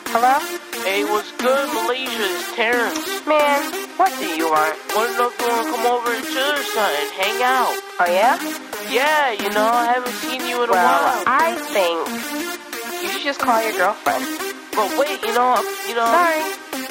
Hello? Hey, what's good, Malaysia? It's Terrence. Man, what do you want? Wanna know if you wanna come over and chill or something, hang out. Oh, yeah? Yeah, you know, I haven't seen you in a Well, while. I think you should just call your girlfriend. But wait, you know. Sorry.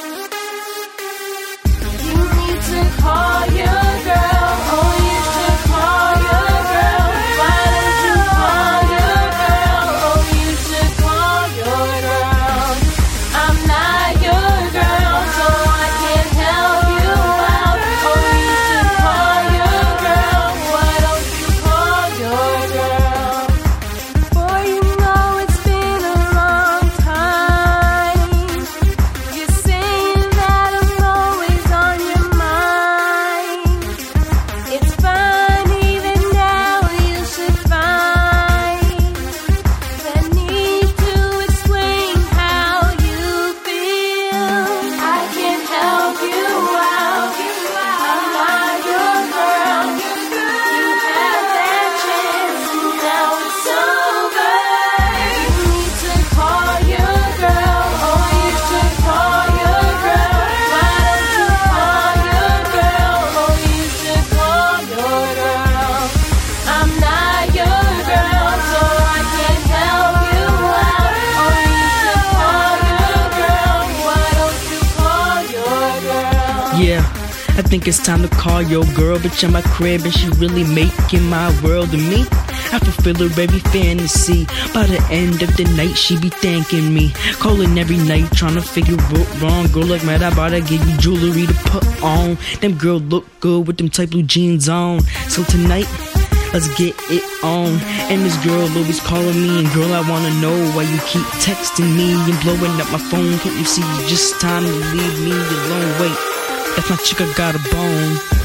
You need to call your girl. Oh, you should call your girl. Why don't you call your girl? Oh, you should call your girl. I'm not your girl, so I can't help you out. Oh, you should call your girl. Why don't you call your girl? Boy, you know it's been a long time. You're saying that I'm always on your mind. It's funny that now you should find the need to explain how you feel. I can't help you out. I'm not your girl. You had that chance, now it's over. You need to call your girl. Oh, you should call your girl. Why don't you call your girl? Oh, you should call your girl. I'm not your girl, so I can't help you out. Oh, you should call your girl. Why don't you call your girl? Yeah, I think it's time to call your girl. Bitch, at my crib and she really making my world of me. I fulfill her every fantasy. By the end of the night, she be thanking me. Calling every night, trying to figure what wrong. Girl, like mad, I about to give you jewelry to put on. Them girl look good with them tight blue jeans on. So tonight, let's get it on. And this girl always calling me. And girl, I wanna know why you keep texting me and blowing up my phone. Can't you see it's just time to leave me alone? Wait, that's my chick, I got a bone.